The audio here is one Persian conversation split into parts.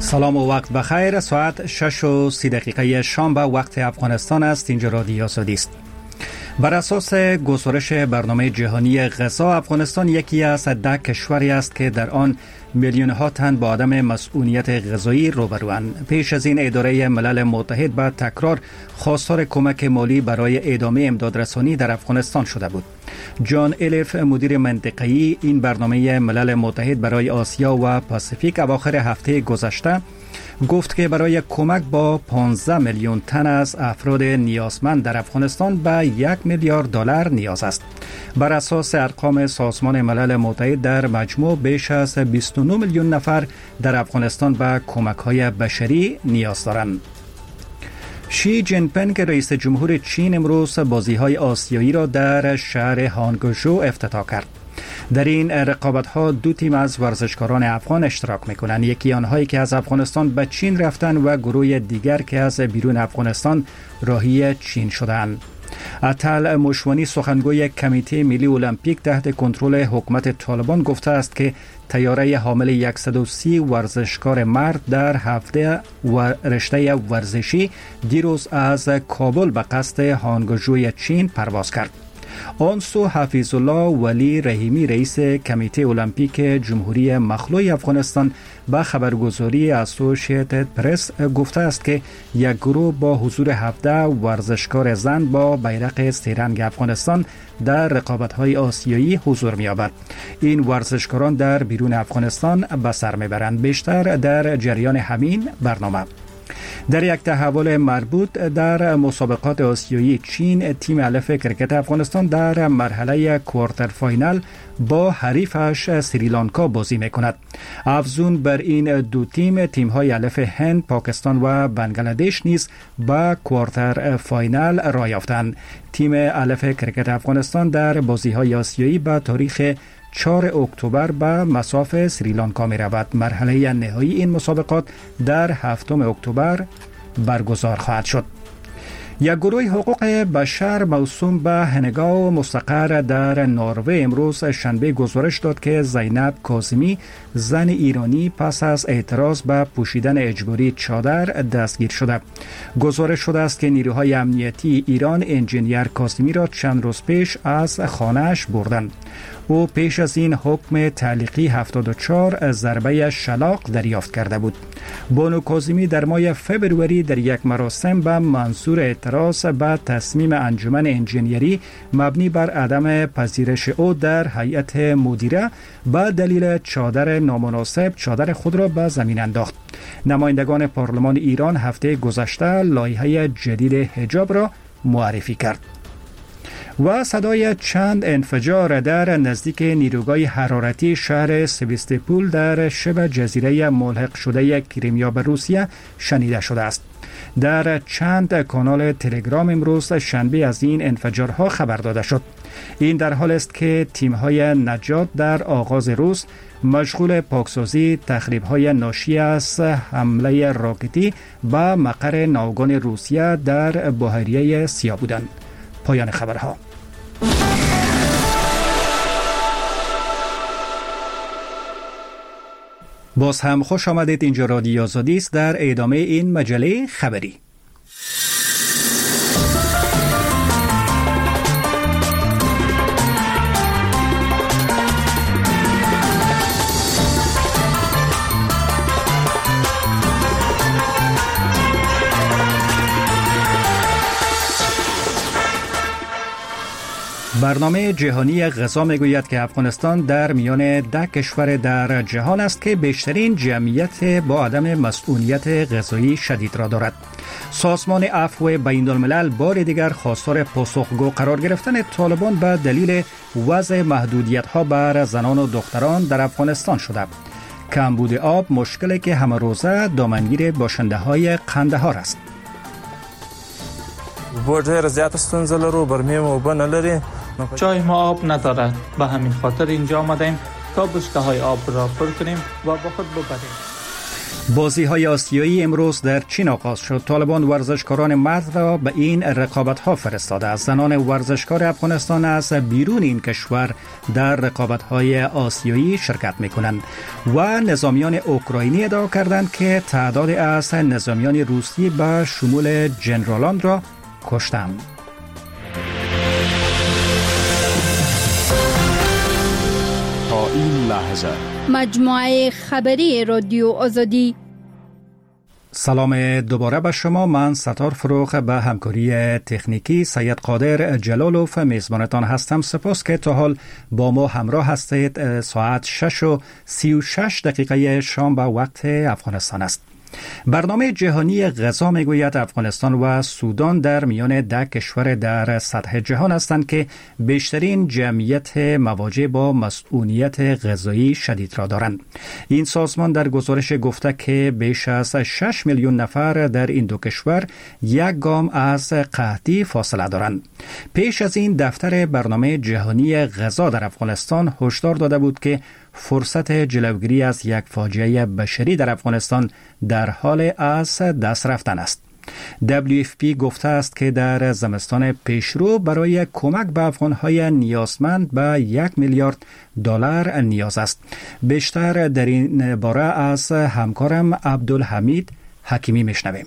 سلام و وقت بخیر. ساعت 6:30 شام به وقت افغانستان است. اینجا رادیو آزادی است. بر اساس گزارش برنامه جهانی غذا، افغانستان یکی از 10 کشوری است که در آن میلیون‌ها تن با عدم مسئولیت غذایی روبروند. پیش از این اداره ملل متحد به تکرار خواستار کمک مالی برای ادامه امدادرسانی در افغانستان شده بود. جان الیف، مدیر منطقه‌ای این برنامه ملل متحد برای آسیا و پاسیفیک، اواخر هفته گذشته گفت که برای کمک با 15 میلیون تن از افراد نیازمند در افغانستان به 1 میلیارد دلار نیاز است. بر اساس ارقام سازمان ملل متحد در مجموع بیش از 29 میلیون نفر در افغانستان به کمک‌های بشری نیاز دارند. شی جین پینگ، رئیس جمهور چین، امروز بازی‌های آسیایی را در شهر هانگژو افتتاح کرد. در این رقابت‌ها 2 تیم از ورزشکاران افغان اشتراک می‌کنند. یکی آنهایی که از افغانستان به چین رفتند و گروه دیگر که از بیرون افغانستان راهی چین شدند. عطل مشوانی، سخنگوی کمیته ملی المپیک تحت کنترل حکومت طالبان، گفته است که طیاره حامل 130 ورزشکار مرد در هفته و رشته ورزشی دیروز از کابل به قصد هانگژوی چین پرواز کرد. آن سو حفیظ الله ولی رحیمی، رئیس کمیته المپیک جمهوری مخلوع افغانستان، به خبرگزاری اسوسییتد پرس گفته است که یک گروه با حضور 17 ورزشکار زن با بیرق سه‌رنگ افغانستان در رقابت‌های آسیایی حضور می‌یابد. این ورزشکاران در بیرون افغانستان به سر می‌برند. بیشتر در جریان همین برنامه. در یک تحول مربوط در مسابقات آسیایی چین، تیم الف کرکت افغانستان در مرحله کوارتر فاینال با حریفش سریلانکا بازی میکند. افزون بر این 2 تیم‌های الف هند، پاکستان و بنگلادش نیز به کوارتر فاینال راه یافتند. تیم الف کرکت افغانستان در بازی‌های آسیایی به تاریخ 4 اکتبر به مصاف سریلانکا می رود. مرحله نهایی این مسابقات در 7 اکتبر برگزار خواهد شد. یک گروه حقوق بشر موسوم به هنگاو مستقر در نروژ امروز شنبه گزارش داد که زینب کاظمی، زن ایرانی، پس از اعتراض به پوشیدن اجباری چادر دستگیر شده. گزارش شده است که نیروهای امنیتی ایران انجینیر کاظمی را چند روز پیش از خانه‌اش بردند. او پیش از این حکم تعلیقی 74 ضربه شلاق دریافت کرده بود. بانو کاظمی در ماه فوریه در یک مراسم به منظور اعتراض به تصمیم انجمن انجینیری مبنی بر عدم پذیرش او در هیئت مدیره به دلیل چادر نامناسب چادر خود را به زمین انداخت. نمایندگان پارلمان ایران هفته گذشته لایحه جدید حجاب را معرفی کرد. و صدای چند انفجار در نزدیک نیروگاه حرارتی شهر سویستوپول در شبه جزیره ملحق شده کریمیا به روسیه شنیده شده است. در چند کانال تلگرام امروز شنبه از این انفجارها خبر داده شد. این در حال است که تیم‌های نجات در آغاز روز مشغول پاکسازی تخریب‌های ناشی از حمله راکتی به مقر ناوگان روسیه در بحیره سیاه بودند. پایان خبرها. باز هم خوش آمدید. اینجا رادیو آزادی است. در ادامه این مجله خبری، برنامه جهانی غذا میگوید که افغانستان در میان 10 کشور در جهان است که بیشترین جمعیت با عدم مسئولیت غذایی شدید را دارد. سازمان عفو بین الملل بار دیگر خواستار پاسخگو قرار گرفتن طالبان به دلیل وضع محدودیت‌ها بر زنان و دختران در افغانستان شده. کمبود آب مشکلی که همه روزه دامنگیر باشنده‌های قندهار است. جای ما آب ندارد، به همین خاطر اینجا آمدیم تا بشکه‌های آب را پر کنیم و با خود ببریم. بازی‌های آسیایی امروز در چین آغاز شد. طالبان ورزشکاران مرد را به این رقابت‌ها فرستاده است. زنان ورزشکار افغانستان از بیرون این کشور در رقابت‌های آسیایی شرکت می‌کنند و نظامیان اوکراینی ادعا کردند که تعدادی از نظامیان روسی به شمول جنرالان را کشتند. تا این لحظه مجموعه خبری رادیو آزادی. سلام دوباره به شما. من ستار فروغ به همکاری تکنیکی سید قادر جلالوف میزبانتان هستم. سپاس که تا حال با ما همراه هستید. ساعت 6:36 شام به وقت افغانستان است. برنامه جهانی غذا میگوید افغانستان و سودان در میان 10 کشور در سطح جهان هستند که بیشترین جمعیت مواجه با مسئولیت غذایی شدید را دارند. این سازمان در گزارش گفته که بیش از 6 میلیون نفر در این دو کشور یک گام از قحطی فاصله دارند. پیش از این دفتر برنامه جهانی غذا در افغانستان هشدار داده بود که فرصت جلوگیری از یک فاجعه بشری در افغانستان در حال از دست رفتن است. WFP گفته است که در زمستان پیشرو برای کمک به افغانهای نیازمند به 1 میلیارد دلار نیاز است. بیشتر در این باره از همکارم عبدالحمید حکیمی میشنویم.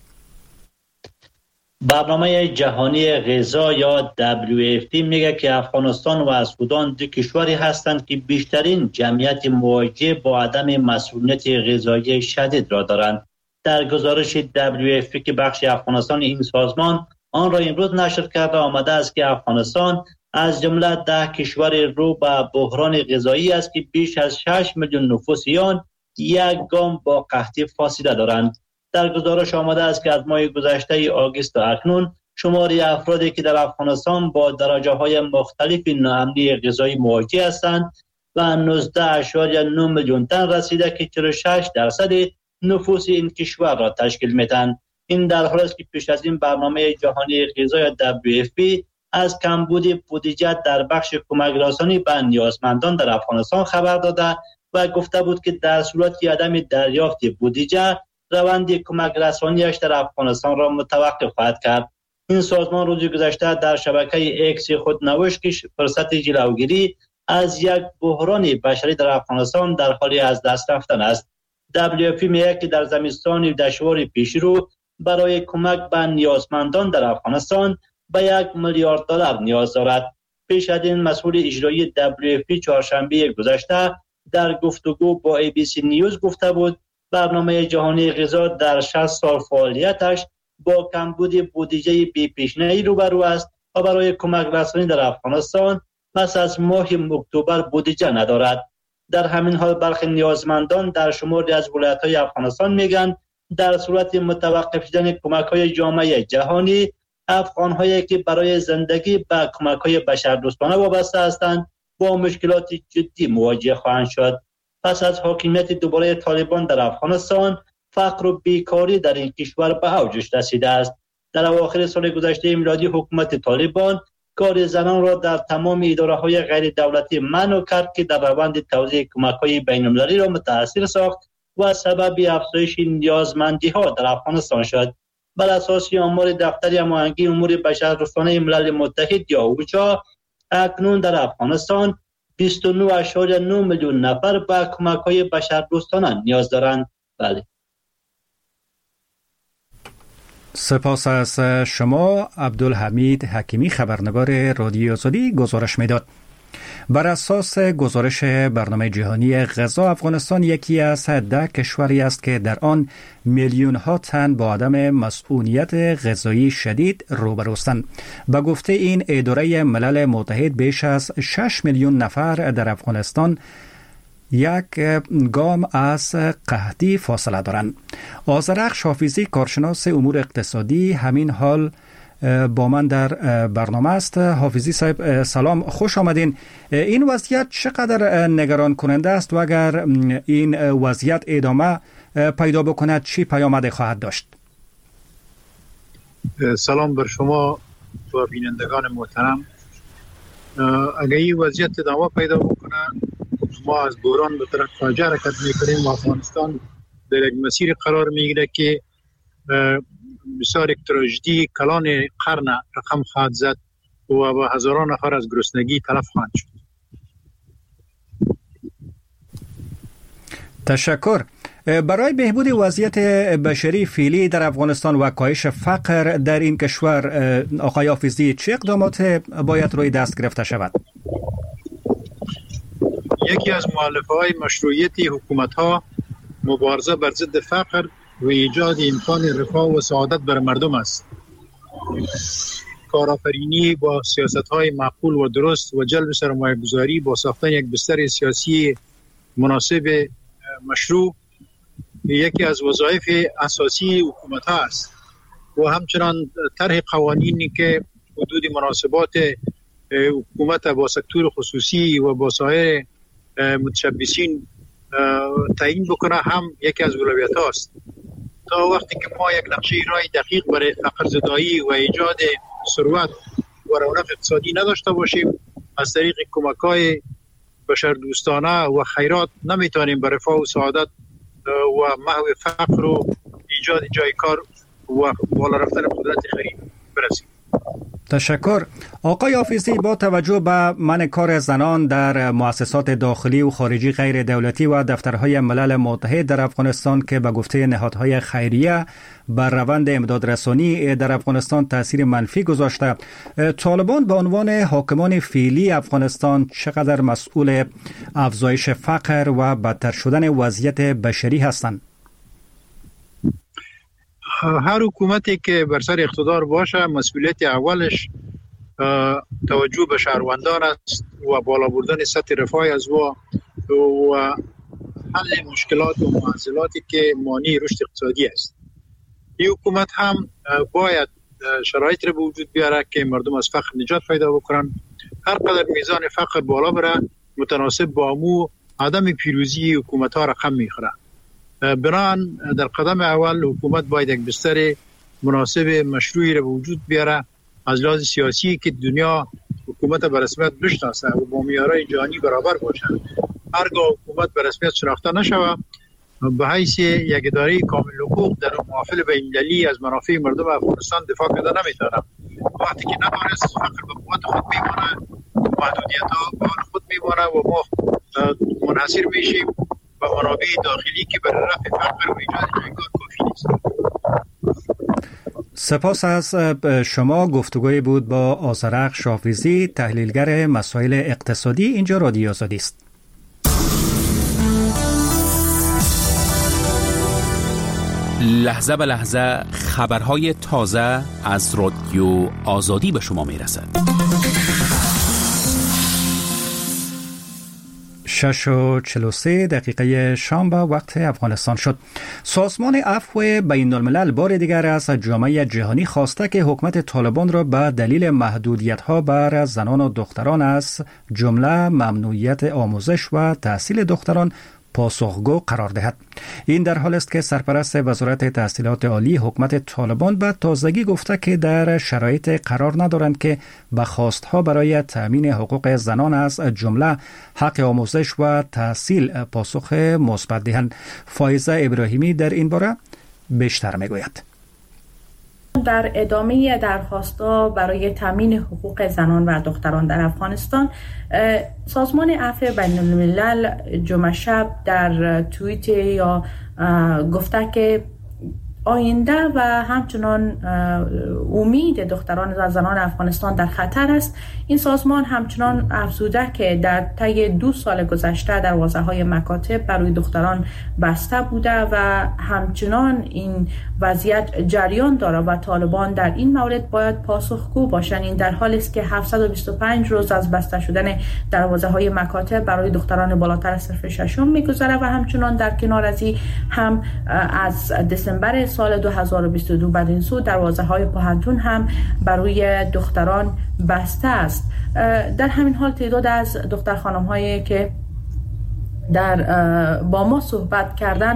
برنامه جهانی غذا یا WFP میگه که افغانستان و سودان دو کشوری هستند که بیشترین جمعیت مواجه با عدم مسئولیت غذایی شدید را دارند. در گزارش WFP که بخش افغانستان این سازمان آن را امروز نشر کرده آمده است که افغانستان از جمله 10 کشور رو به بحران غذایی است که بیش از 6 میلیون نفوس آن یک گام با قحطی فاصله دارند. در گزارش آمده است که از ماه گذشته آگوست تا اکنون شمار افرادی که در افغانستان با درجه‌های مختلف ناامنی غذایی مواجه هستند و 19.9 میلیون تن رسیده که 46% نفوس این کشور را تشکیل می‌دهند. این در حالی است که پیش از این برنامه جهانی غذا یا WFP از کمبود بودجه در بخش کمک رسانی به نیازمندان در افغانستان خبر داده و گفته بود که در صورت عدم دریافت بودجه روند کمک رسانیش در افغانستان را متوقف خواهد کرد. این سازمان روز گذشته در شبکه اکس خود نوشت که فرصت جلوگیری از یک بحران بشری در افغانستان در حال از دست رفتن است. WFP میگه که در زمستان دشوار پیشرو برای کمک به نیازمندان در افغانستان به 1 میلیارد دلار نیاز دارد. پیش از این مسئول اجرایی WFP چهارشنبه گذشته در گفتگو با ABC نیوز گفته بود برنامه جهانی غذا در 60 سال فعالیتش با کمبود بودجه بی‌پیش‌نه‌ای روبرو است و برای کمک رسانی در افغانستان پس از ماه اکتبر بودجه ندارد. در همین حال برخی نیازمندان در شماری از ولایت‌های افغانستان میگن در صورت متوقف شدن کمک‌های جامعه جهانی افغان‌هایی که برای زندگی به کمک‌های بشردوستانه وابسته هستند با مشکلات جدی مواجه خواهند شد. پس از حاکمیت دوباره طالبان در افغانستان فقر و بیکاری در این کشور به اوجش رسیده است. در اواخر سال گذشته میلادی حکومت طالبان کار زنان را در تمام اداره‌های غیر دولتی منع کرد که در روند توزیع کمک‌های بین‌المللی را متأثر ساخت و سبب افزایش نیازمندی‌ها در افغانستان شد. بر اساس آمار دفتر هماهنگی امور بشردوستانه ملل متحد یا اوچا اکنون در افغانستان 29.9 میلیون نفر به کمک‌های بشردوستانه نیاز دارند. بله. سپاس از شما عبدالحمید حکیمی، خبرنگار رادیو آزادی گزارش میداد. بر اساس گزارش برنامه جهانی غذا افغانستان یکی از 10 کشوری است که در آن میلیون ها تن با عدم مسئولیت غذایی شدید روبروستند. به گفته این اداره ملل متحد بیش از 6 میلیون نفر در افغانستان یک گام از قحطی فاصله دارند. آذرخش حافظی کارشناس امور اقتصادی همین حال با من در برنامه است. حافظی صاحب سلام، خوش آمدین. این وضعیت چقدر نگران کننده است و اگر این وضعیت ادامه پیدا بکند چی پیامد خواهد داشت؟ سلام بر شما و بینندگان محترم. اگر این وضعیت ادامه پیدا بکنه ما از بحران به طرف فاجعه حرکت میکنیم و افغانستان در یک مسیر قرار میگیره که بسیار یک تراژدی کلان قرن رقم خواهد زد و با هزاران نفر از گرسنگی تلف خواهند شد. تشکر. برای بهبود وضعیت بشری فعلی در افغانستان و کاهش فقر در این کشور، آقای حافظی، چه اقدامات باید روی دست گرفته شود؟ یکی از مؤلفه‌های مشروعیت حکومت‌ها مبارزه بر ضد فقر و ایجاد امکان رفاه و سعادت بر مردم است. کارآفرینی با سیاست‌های معقول و درست و جلب سرمایه‌گذاری با ساختن یک بستر سیاسی مناسب مشروع یکی از وظایف اساسی حکومت‌ها است و همچنان طرح قوانینی که حدود مناسبات حکومت با سکتور خصوصی و با سایر متشبثین تعیین بکنه هم یکی از اولویت‌ها است. تا وقتی که ما یک نقشه رای دقیق برای فقر زدایی و ایجاد ثروت و رونق اقتصادی نداشته باشیم، از طریق کمک‌های بشردوستانه و خیرات نمیتونیم به رفاه و سعادت و محو فقر و ایجاد جای کار و بالا رفتن قدرت خرید برسیم. تشکر. آقای حافظی، با توجه به منع کار زنان در مؤسسات داخلی و خارجی غیر دولتی و دفترهای ملل متحد در افغانستان که به گفته نهادهای خیریه بر روند امدادرسانی در افغانستان تأثیر منفی گذاشته، طالبان به عنوان حاکمان فعلی افغانستان چقدر مسئول افزایش فقر و بدتر شدن وضعیت بشری هستند؟ هر حکومتی که بر سر اقتدار باشه مسئولیت اولش توجه به شهروندان است و بالا بردن سطح رفاه از و حل مشکلات و معضلاتی که مانع رشد اقتصادی است. این حکومت هم باید شرایط را به وجود بیاره که مردم از فقر نجات پیدا بکنن. هر قدر میزان فقر بالا بره متناسب با امو عدم پیروزی حکومت ها رقم میخوره. بنابراین در قدم اول حکومت باید یک بستر مناسب مشروعی را به وجود بیاره از لحاظ سیاسی که دنیا حکومت به رسمیت بشناسه و با معیارهای جهانی برابر باشه. هرگاه حکومت به رسمیت شناخته نشوه به حیث یک اداره کامل حقوق در محافل بین‌المللی از منافع مردم افغانستان دفاع کرده نمیتونه. وقتی که ندارست فقر به قوت خود میمونه، محدودیت‌ها به حال خود میمونه و ما منحصر میشیم و منابع داخلی که برای رفع فقر و ایجاد جایگاه کافی نیست. سپاس از شما. گفتگوی بود با آذرخش حافظی، تحلیلگر مسائل اقتصادی. اینجا رادیو آزادی است. لحظه به لحظه خبرهای تازه از رادیو آزادی به شما میرسد. 6:43 شام به وقت افغانستان شد. سازمان عفو بین الملل بار دیگر از جامعه جهانی خواسته که حکومت طالبان را به دلیل محدودیت‌ها بر زنان و دختران از جمله ممنوعیت آموزش و تحصیل دختران پاسخگو قرار دهد. این در حال است که سرپرست وزارت تحصیلات عالی حکومت طالبان به تازگی گفته که در شرایط قرار ندارند که به خواستها برای تأمین حقوق زنان از جمله حق آموزش و تحصیل پاسخ مثبت دهند. فایزه ابراهیمی در این باره بیشتر میگوید. در ادامه درخواست‌ها برای تامین حقوق زنان و دختران در افغانستان، سازمان عفو بین الملل جمعه شب در توییت یا گفته که آینده و همچنان امید دختران و زنان افغانستان در خطر است. این سازمان همچنان افزوده که در طی 2 سال گذشته دروازه‌های مکاتب برای دختران بسته بوده و همچنان این وضعیت جریان داره و طالبان در این مورد باید پاسخگو باشند. این در حالی است که 725 روز از بسته شدن دروازه‌های مکاتب برای دختران بالاتر از صف ششم می‌گذره و همچنان در کنار از این هم از دسامبر سال 2022 بعد این سو دروازه‌های پوهنتون هم برای دختران بسته است. در همین حال تعداد از دختر خانم‌هایی که با ما صحبت کردن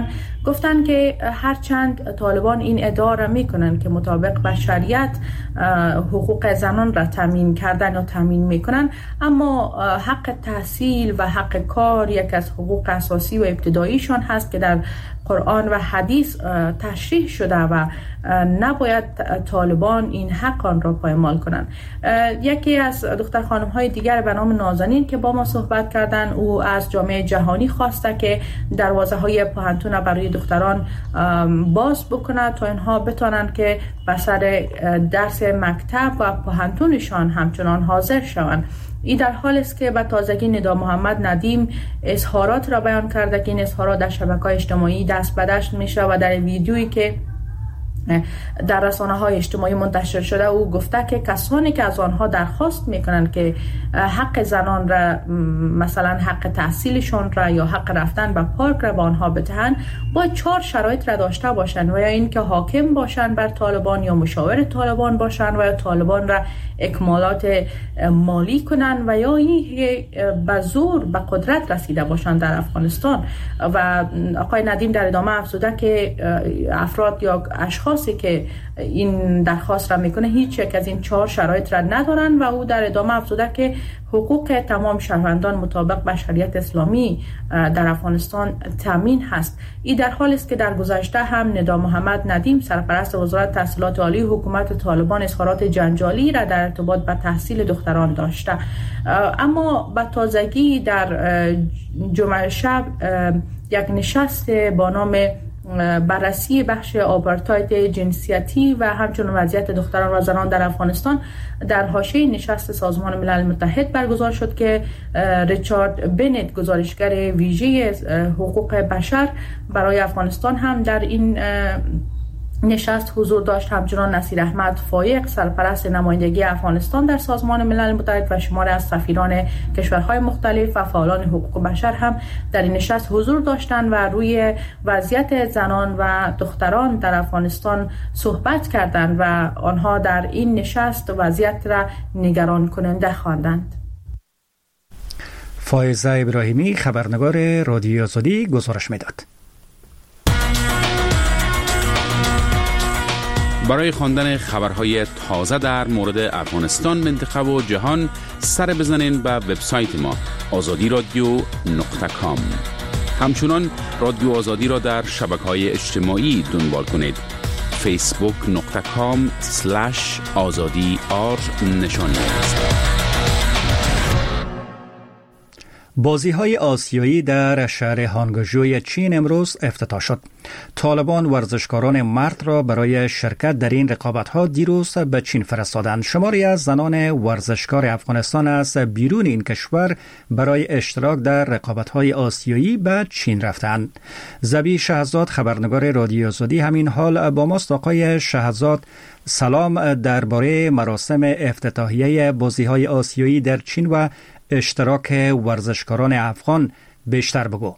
گفتن که هرچند طالبان این ادعا را میکنن که مطابق با شریعت حقوق زنان را تامین کردن و تامین میکنن، اما حق تحصیل و حق کار یک از حقوق اساسی و ابتداییشان هست که در قرآن و حدیث تشریح شده و نباید طالبان این حق آن را پایمال کنند. یکی از دختر خانم های دیگر به نام نازنین که با ما صحبت کردن، او از جامعه جهانی خواسته که دروازه های پوهنتون برای دختران باز بکنه تا اینها بتونن که به سر درس مکتب و پوهنتونشان همچنان حاضر شوند. این در حال است که به تازگی ندا محمد ندیم اظهارات را بیان کرده که این اظهارات در شبکه‌های اجتماعی دست به دست میشه و در ویدیویی که در رسانه‌های اجتماعی منتشر شده او گفته که کسانی که از آنها درخواست میکنند که حق زنان را، مثلا حق تحصیلشون را یا حق رفتن به پارک را به آنها بدهند، باید 4 شرایط را داشته باشند و یا اینکه حاکم باشند بر طالبان یا مشاور طالبان باشند و یا طالبان را اکمالات مالی کنند و یا این به زور به قدرت رسیده باشند در افغانستان. و آقای ندیم در ادامه افزوده که افراد یا اشخاصی که این درخواست را میکنه هیچ یک از این 4 شرایط را ندارن و او در ادامه افزوده که حقوق تمام شهروندان مطابق با شریعت اسلامی در افغانستان تامین هست. این در حالی است که در گذشته هم ندا محمد ندیم سرپرست وزارت تحصیلات عالی حکومت طالبان اظهارات جنجالی را در ارتباط با تحصیل دختران داشته، اما به تازگی در جمعه شب یک نشست با نام بررسی بخش آپارتاید جنسیتی و همچنین وضعیت دختران و زنان در افغانستان در حاشیه نشست سازمان ملل متحد برگزار شد که ریچارد بنت گزارشگر ویژه حقوق بشر برای افغانستان هم در این نشست حضور داشت. همچنان نصیر احمد فایق سرپرست نمایندگی افغانستان در سازمان ملل متحد و شماری از سفیران کشورهای مختلف و فعالان حقوق بشر هم در این نشست حضور داشتند و روی وضعیت زنان و دختران در افغانستان صحبت کردند و آنها در این نشست وضعیت را نگران کننده خواندند. فائزه ابراهیمی خبرنگار رادیو آزادی گزارش میداد. برای خواندن خبرهای تازه در مورد افغانستان، منطقه و جهان سر بزنین به وبسایت ما azadiradio.com. همچنان رادیو آزادی را در شبکه‌های اجتماعی دنبال کنید. facebook.com/azadi_r بازی‌های آسیایی در شهر هانگژوی چین امروز افتتاح شد. طالبان ورزشکاران مرد را برای شرکت در این رقابت‌ها دیروز به چین فرستادند. شماری از زنان ورزشکار افغانستان از بیرون این کشور برای اشتراک در رقابت‌های آسیایی به چین رفتند. زبی شهزاد خبرنگار رادیو آزادی همین حال با ماست. آقای شهزاد سلام، درباره مراسم افتتاحیه بازی‌های آسیایی در چین و اشتراک ورزشکاران افغان بیشتر بگو.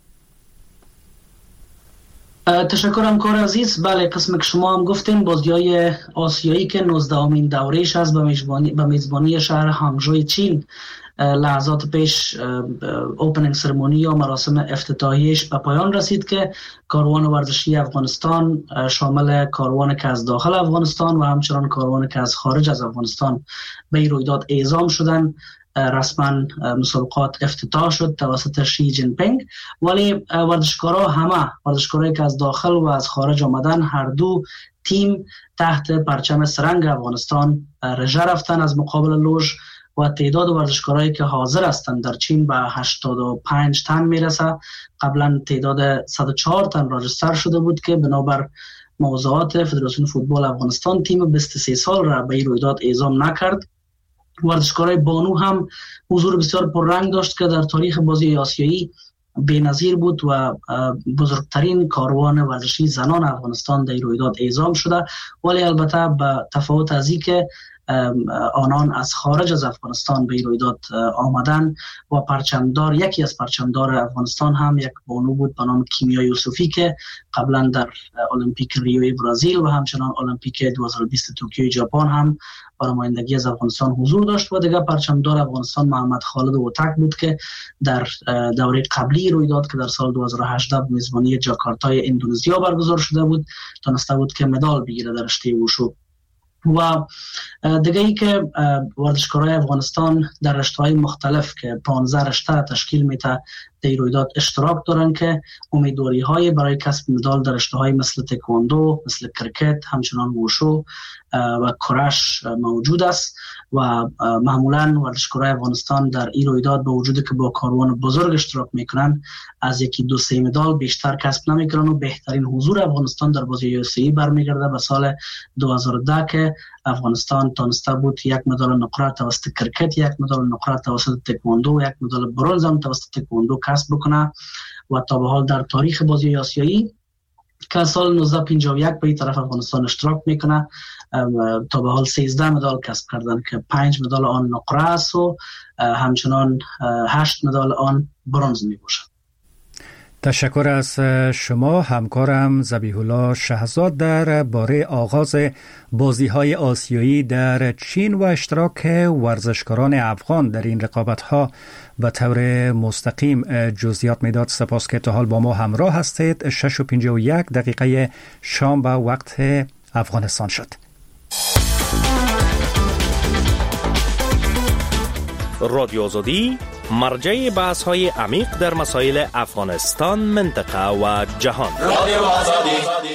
تشکرم کار عزیز. بله، قسم که شما هم گفتین بازی‌های آسیایی که 19مین دوره‌اش است به میزبانی شهر هانگژو چین لحظات پیش اوپنینگ سرمونی یا مراسم افتتاحیش به پایان رسید که کاروان ورزشی افغانستان شامل کاروان که از داخل افغانستان و همچنان کاروان که از خارج از افغانستان به این رویداد اعزام شدند. رسما مسابقات افتتاح شد توسط شی جین پینگ، ولی ورزشکارایی که از داخل و از خارج آمدن، هر دو تیم تحت پرچم سرنگ افغانستان رژه رفتن از مقابل لوژ و تعداد ورزشکارایی که حاضر هستند در چین به 85 تن میرسه. قبلا تعداد 104 تن راجستر شده بود که بنابر موضوعات فدراسیون فوتبال افغانستان تیم 23 سال را به این رویداد اعزام نکرد. ورزشکارای بانو هم حضور بسیار پررنگ داشت که در تاریخ بازی آسیایی بی‌نظیر بود و بزرگترین کاروان ورزشی زنان افغانستان در رویداد اعزام شده، ولی البته به تفاوت از این که آنان از خارج از افغانستان به این رویداد آمدن و پرچمدار، یکی از پرچمدار افغانستان هم یک بانو بود به نام کیمیا یوسفی که قبلا در المپیک ریوی برزیل و همچنان المپیک 2020 توکیو ژاپن هم با نمایندگی از افغانستان حضور داشت و دیگر پرچمدار افغانستان محمد خالد اوتک بود که در دوره قبلی رویداد که در سال 2018 به میزبانی جاکارتای اندونزیا برگزار شده بود تونسته بود که مدال بگیره در رشته وشو. و دیگه ای که ورزشکارای افغانستان در رشته‌های مختلف که 15 رشته تشکیل میده در رویداد اشتراک دارن که امیدواری‌های برای کسب مدال در رشته‌های مثل تکواندو، مثل کرکت، همچنان وشو و کرش موجود است و معمولاً ورزشکارای افغانستان در این رویداد با وجودی که با کاروان بزرگ اشتراک میکنن از یکی دو سه مدال بیشتر کسب نمیکنن و بهترین حضور افغانستان در بازی UFC برمیگرده به سال 2010 که افغانستان تونسته بود یک مدال نقره توسط کرکت، یک مدال نقره توسط تکواندو و یک مدال برنز هم توسط تکواندو کسب بکنه و تا به حال در تاریخ بازی آسیایی که سال 1951 به این طرف افغانستان اشتراک میکنه تا به حال 13 مدال کسب کردن که 5 مدال آن نقره است و همچنان 8 مدال آن برنز می باشد. تشکر از شما همکارم ذبیح الله شهزاد در باره آغاز بازی‌های آسیایی در چین و اشتراک ورزشکاران افغان در این رقابت‌ها به طور مستقیم جزئیات میداد. سپاس که تا حال با ما همراه هستید. 6:51 شام به وقت افغانستان شد. رادیو آزادی مرجع بحث‌های عمیق در مسائل افغانستان، منطقه و جهان. رادیو آزادی.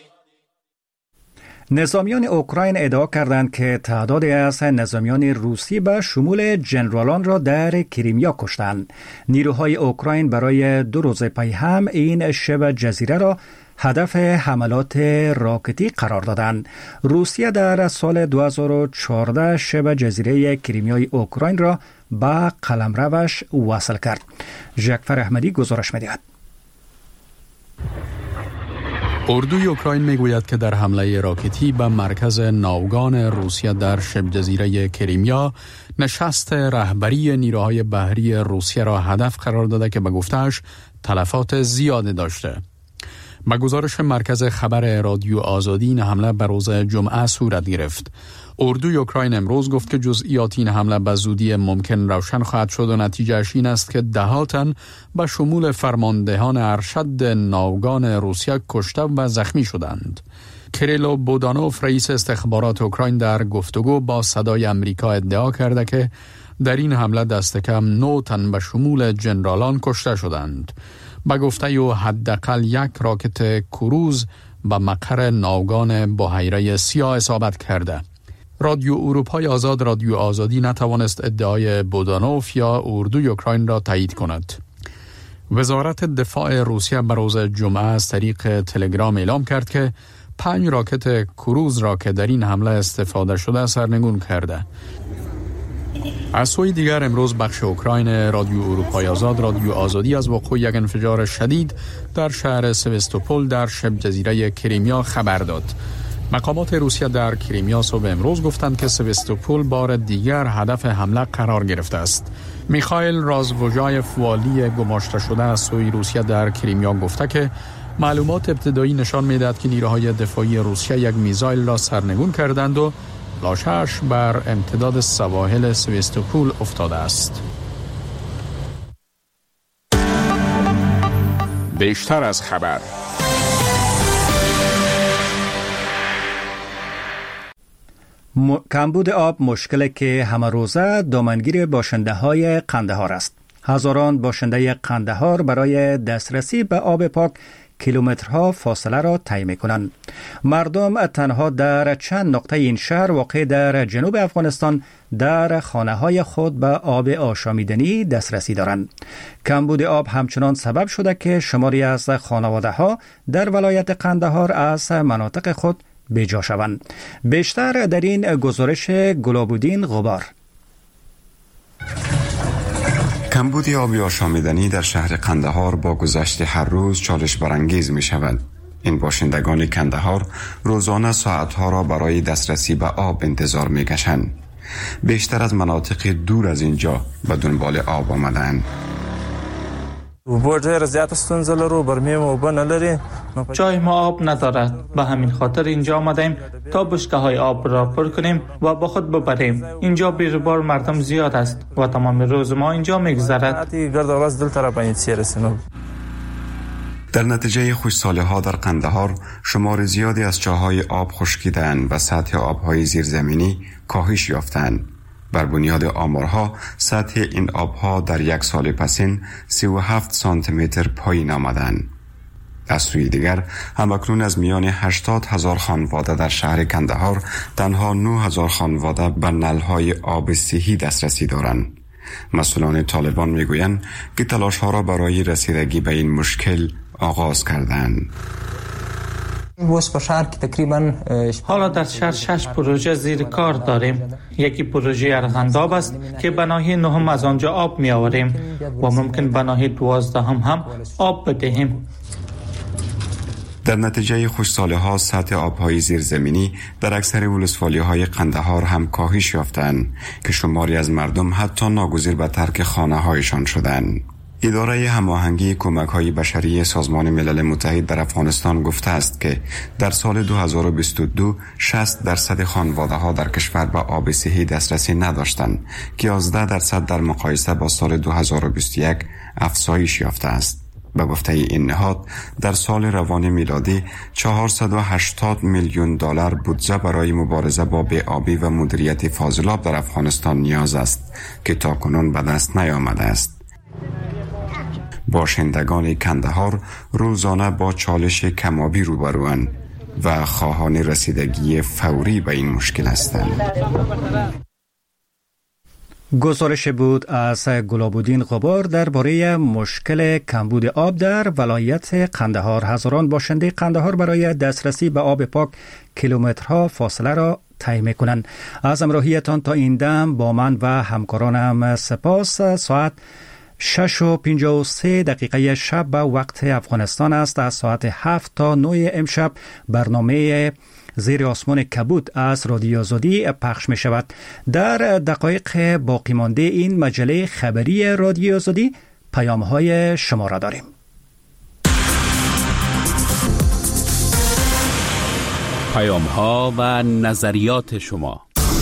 نظامیان اوکراین ادعا کردند که تعدادی از نظامیان روسی به شمول جنرالان را در کریمیا کشتند. نیروهای اوکراین برای 2 روز پی هم این شبه جزیره را هدف حملات راکتی قرار دادند. روسیه در سال 2014 شبه جزیره کریمیای اوکراین را به قلمروش وصل کرد. جعفر احمدی گزارش می‌دهد. اردوی اوکراین میگوید که در حمله راکتی به مرکز ناوگان روسیه در شبه جزیره کریمیا نشست رهبری نیروهای بحری روسیه را هدف قرار داده که به گفته‌اش تلفات زیادی داشته. با گزارش مرکز خبر رادیو آزادی این حمله به روز جمعه صورت گرفت. اردوی اوکراین امروز گفت که جزئیات این حمله به زودی ممکن روشن خواهد شد و نتیجهش این است که ده‌ها تن به شمول فرماندهان ارشد ناوگان روسیه کشته و زخمی شدند. کریلو بودانوف رئیس استخبارات اوکراین در گفتگو با صدای امریکا ادعا کرده که در این حمله دست کم 9 تن به شمول جنرالان کشته شدند. با گفته او حداقل 1 راکت کروز به مقر ناوگان بحیره سیاه اصابت کرده. رادیو اروپای آزاد رادیو آزادی نتوانست ادعای بودانوف یا اردوی اوکراین را تایید کند. وزارت دفاع روسیه به روز جمعه از طریق تلگرام اعلام کرد که 5 راکت کروز را که در این حمله استفاده شده سرنگون کرده. از سوی دیگر امروز بخش اوکراین رادیو اروپای آزاد رادیو آزادی از وقوع یک انفجار شدید در شهر سوستوپول در شبه جزیره کریمیا خبر داد. مقامات روسیه در کریمیا صبح امروز گفتند که سوستوپول بار دیگر هدف حمله قرار گرفته است. میخائیل رازوژایف والی گماشته شده از سوی روسیه در کریمیا گفته که معلومات ابتدایی نشان می‌دهد که نیروهای دفاعی روسیه یک میزایل را سرنگون کردند و لاشه‌اش بر امتداد سواحل سوستوپول افتاده است. بیشتر از خبر. کمبود آب مشکلی که همه روزه دامنگیر باشنده‌های قندهار است. هزاران باشنده قندهار برای دسترسی به آب پاک کیلومترها فاصله را طی می‌کنند. مردم تنها در چند نقطه این شهر واقع در جنوب افغانستان در خانه‌های خود به آب آشامیدنی دسترسی دارند. کمبود آب همچنان سبب شده که شماری از خانواده‌ها در ولایت قندهار از مناطق خود بیجا شوند. بیشتر در این گزارش گلابودین غبار. کمبود آب آشامیدنی در شهر قندهار با گذشت هر روز چالش برانگیز می شود. این باشندگان کندهار روزانه ساعتها را برای دسترسی به آب انتظار می کشند. بیشتر از مناطق دور از اینجا به دنبال آب آمدند. چای ما آب ندارد، به همین خاطر اینجا آمدیم تا بشکه های آب را پر کنیم و با خود ببریم. اینجا بیروبار مردم زیاد است و تمام روز ما اینجا میگذرد. در نتیجه خشکسالی ها در قندهار شمار زیادی از چاهای آب خشکیدند و سطح آبهای زیرزمینی کاهش یافتند. بر بنیاد آمارها سطح این آبها در یک سال پسین 37 سانتی متر پایین آمدند. از سوی دیگر همکنون از میان 80,000 خانواده در شهر کندهار تنها 9,000 خانواده به نلهای آب صحی دسترسی دارند. مسئولان طالبان میگویند که تلاش ها را برای رسیدگی به این مشکل آغاز کردند. حالا در شهر 6 پروژه زیر کار داریم. یکی پروژه ارغنداب است که به ناحیه 9 از آنجا آب می آوریم و ممکن به ناحیه 12 هم آب بدهیم. در نتیجه خشکسالی ها سطح آبهای زیرزمینی در اکثر ولسوالی های قندهار هم کاهش یافتند که شماری از مردم حتی ناگزیر به ترک خانه هایشان شدند. اداره هماهنگی کمک‌های بشری سازمان ملل متحد در افغانستان گفته است که در سال 2022 60% خانواده‌ها در کشور به آب صحی دسترسی نداشتند که 11% در مقایسه با سال 2021 افزایش یافته است. به گفته این نهاد در سال روان میلادی 480 میلیون دلار بودجه برای مبارزه با بی‌آبی و مدیریت فاضلاب در افغانستان نیاز است که تاکنون به دست نیامده است. باشندگان کندهار روزانه با چالش کمابی روبروند و خواهان رسیدگی فوری به این مشکل هستند. گزارش بود از گلاب‌الدین غبار درباره مشکل کمبود آب در ولایت قندهار. هزاران باشنده قندهار برای دسترسی به آب پاک کیلومترها فاصله را طی می‌کنند. از همراهیتان تا این دم با من و همکارانم سپاس. ساعت 6:53 شب به وقت افغانستان است. از ساعت 7 تا 9 امشب برنامه زیر آسمان کبود از رادیو آزادی پخش می شود. در دقایق باقی مانده این مجله خبری رادیو آزادی پیام های شما را داریم. پیام ها و نظریات شما.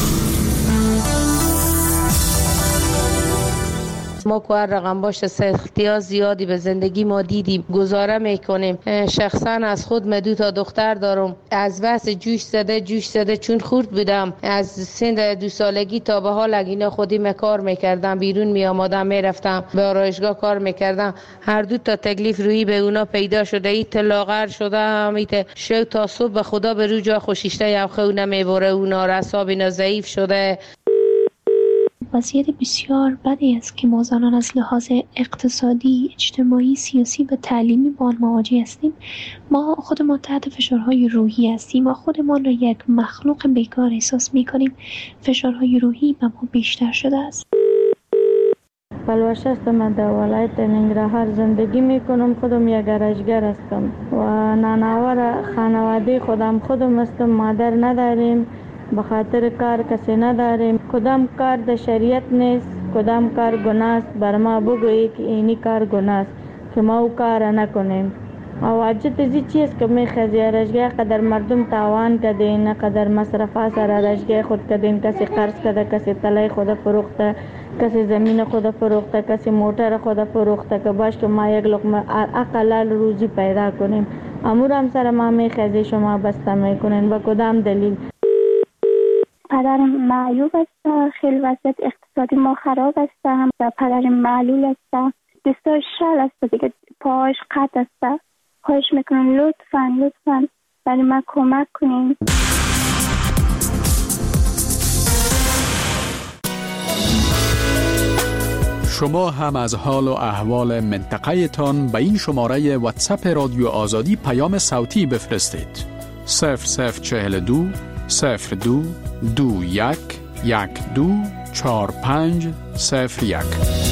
ما که هر رقم باشه سختی‌ها زیادی به زندگی ما دیدیم، گزاره میکنیم. شخصا از خود من 2 دختر دارم. از بس جوش زده چون خورد بودم از سن 2 سالگی تا به حال اینا خودی کار میکردم، بیرون میامادم میرفتم به آرایشگاه کار میکردم. هر 2 تا تکلیف روی به اونا پیدا شده. ایت لاغر شده همیت شو تا صبح به خدا به رو جا خوشیشته یا خو نمیبره. اونا رساب اینا ضعیف شده. وضعیت بسیار بدی است که ما زنان از لحاظ اقتصادی، اجتماعی، سیاسی و تعلیمی با آن مواجه هستیم. ما خودمان تحت فشارهای روحی هستیم و خودمان را یک مخلوق بیکار احساس می‌کنیم. فشارهای روحی به ما بیشتر شده است. پلوش هستم، من در ولایت ننگرهار زندگی میکنم. خودم یک گرجگر هستم و نانآور خانواده خودم هستم. مادر نداریم، به خاطر کار کسی نداریم. کدام کار در شریعت نیست، کدام کار گناه است. بر ما بگویی که اینی کار گناه است که ما او کار نکنیم. او عجت زی چیز که میخوازی رشگه قدر مردم تاوان کدین، قدر مصرفات سر رشگه خود کدین. کسی قرض کده، کسی طلای خود فروخته، کسی زمین خود فروخته، کسی موتر خود فروخته که باش که ما یک لقمه اقلال روزی پیدا کنیم. امور هم سر ما میخوازی شما بسته میکنین. با کدام دلیل؟ پدرم معیوب است، خیلی وضعیت اقتصادی ما خراب است و پدرم معلول است، دستاش شل است دیگه، پاهاش قطع است. خواهش میکنم لطفاً برای من کمک کنین. شما هم از حال و احوال منطقه تان به این شماره واتساپ رادیو آزادی پیام صوتی بفرستید. 0042 02 21 12 45 01.